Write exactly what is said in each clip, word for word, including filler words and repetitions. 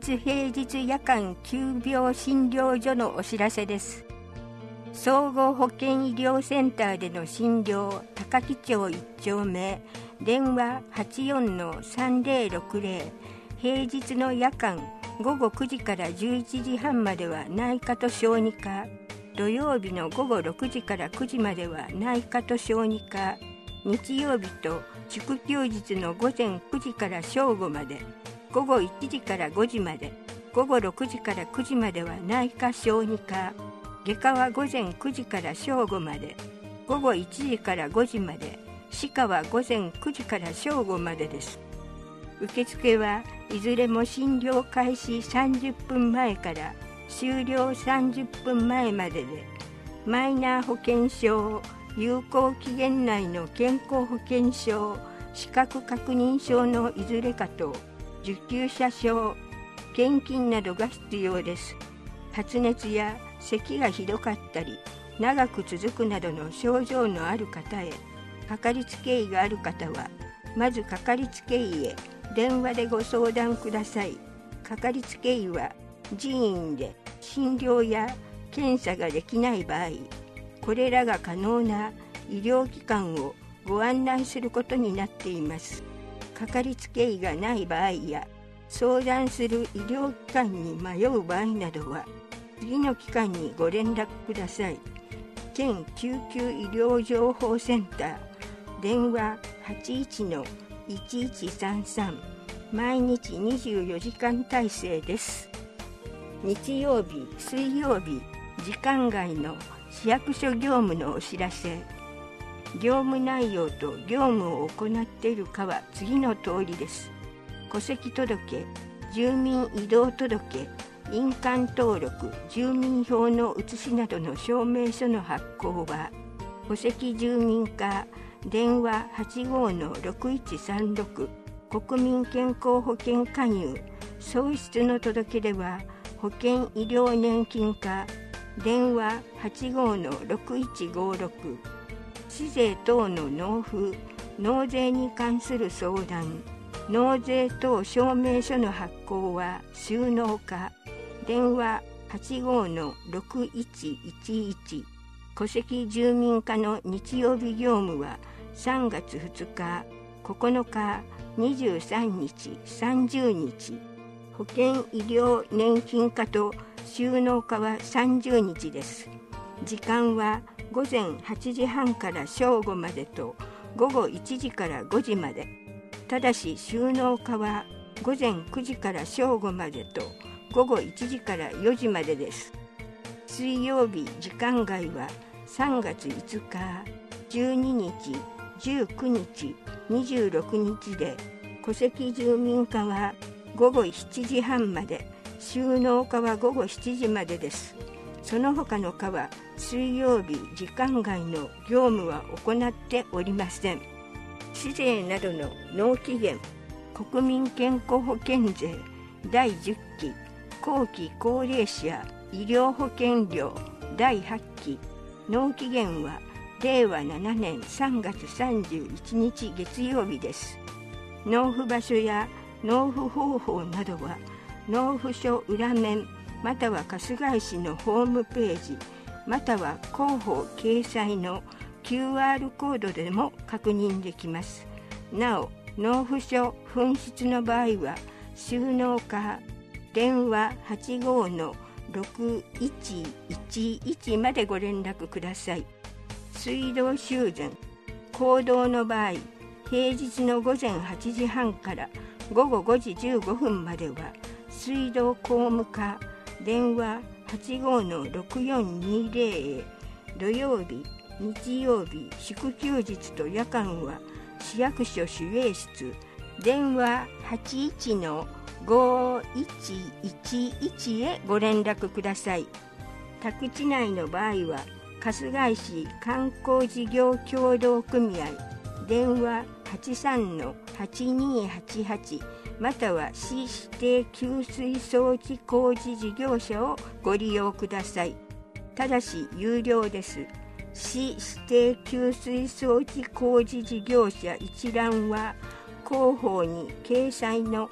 立平日夜間急病診療所のお知らせです。総合保健医療センターでの診療、高木町いち丁目、電話 はちよんのさんぜろろくぜろ、平日の夜間ごごくじからじゅういちじはんまでは内科と小児科、土曜日のごごろくじからくじまでは内科と小児科、日曜日と祝休日の午前くじから正午まで、ごごいちじからごじまで、ごごろくじからくじまでは内科小児科、外科は午前くじから正午まで、ごごいちじからごじまで、歯科は午前くじから正午までです。受付はいずれも診療開始さんじゅっぷんまえから終了さんじゅっぷんまえまでで、マイナー保険証、有効期限内の健康保険証、資格確認書のいずれかと、受給者証、現金などが必要です。発熱や咳がひどかったり、長く続くなどの症状のある方へ、かかりつけ医がある方は、まずかかりつけ医へ電話でご相談ください。かかりつけ医は人員で診療や検査ができない場合、これらが可能な医療機関をご案内することになっています。かかりつけ医がない場合や、相談する医療機関に迷う場合などは、次の機関にご連絡ください。県救急医療情報センター、電話 はちいちのいちいちさんさん、毎日にじゅうよじかん体制です。日曜日、水曜日、時間外の市役所業務のお知らせ。業務内容と業務を行っているかは次の通りです。戸籍届、住民移動届、印鑑登録、住民票の写しなどの証明書の発行は、戸籍住民課、電話 はちごのろくいちさんろく、国民健康保険加入、喪失の届け出は、保険医療年金課、電話 はちごのろくいちごろく、市税等の納付、納税に関する相談、納税等証明書の発行は収納課、電話 はちごのろくいちいちいち、戸籍住民課の日曜日業務はさんがつふつか、ここのか、にじゅうさんにち、さんじゅうにち、保険医療年金課と収納課はさんじゅうにちです。時間はごぜんはちじはんから正午までとごごいちじからごじまで。ただし収納課はごぜんくじから正午までとごごいちじからよじまでです。水曜日時間外はさんがついつか、じゅうににち、じゅうくにち、にじゅうろくにちで、戸籍住民課はごごしちじはんまで、収納課はごごしちじまでです。その他の課は水曜日時間外の業務は行っておりません。市税などの納期限、国民健康保険税だいじゅっき、後期高齢者医療保険料だいはっき、納期限はれいわななねんさんがつさんじゅういちにち月曜日です。納付場所や納付方法などは納付書裏面または春日井市のホームページまたは広報掲載の キューアール コードでも確認できます。なお、納付書紛失の場合は収納課電話 はちごのろくいちいちいち までご連絡ください。水道修繕、公道の場合、平日のごぜんはちじはんからごごごじじゅうごふんまでは水道公務課電話 はちごのろくよんにぜろ へ、土曜日、日曜日、祝休日と夜間は市役所守衛室電話 はちいちのごいちいちいち へご連絡ください。宅地内の場合は春日井市観光事業協同組合電話 はちさんのはちにはちはち または市指定給水装置工事事業者をご利用ください。ただし有料です。市指定給水装置工事事業者一覧は広報に掲載の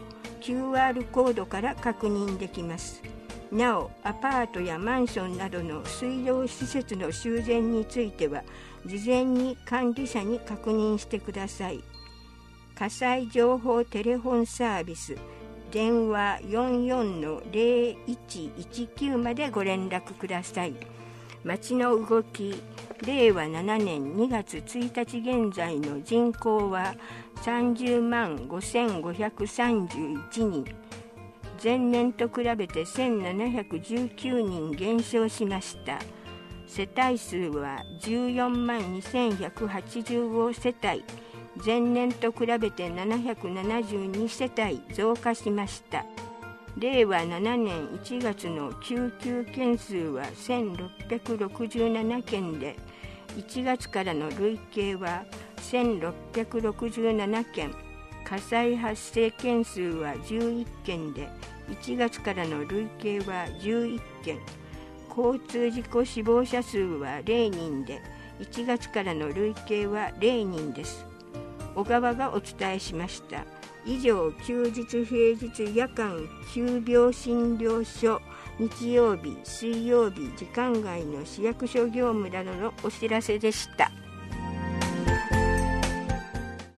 キューアール コードから確認できます。なお、アパートやマンションなどの水道施設の修繕については、事前に管理者に確認してください。火災情報テレフォンサービス、電話 よんよんのゼロいちいちきゅう までご連絡ください。町の動き、れいわななねんにがつついたち現在の人口はさんじゅうまんごせんごひゃくさんじゅういちにん、前年と比べてせんななひゃくじゅうきゅうにん減少しました。世帯数はじゅうよんまんにせんひゃくはちじゅうごせたい、前年と比べてななひゃくななじゅうにせたい増加しました。れいわななねんいちがつの救急件数はせんろっぴゃくろくじゅうななけんで、いちがつからの累計はせんろっぴゃくろくじゅうななけん、火災発生件数はじゅういっけんで、いちがつからの累計はじゅういっけん、交通事故死亡者数はゼロにんで、いちがつからの累計はゼロにんです。小川がお伝えしました。以上、休日平日夜間急病診療所、日曜日水曜日時間外の市役所業務などのお知らせでした。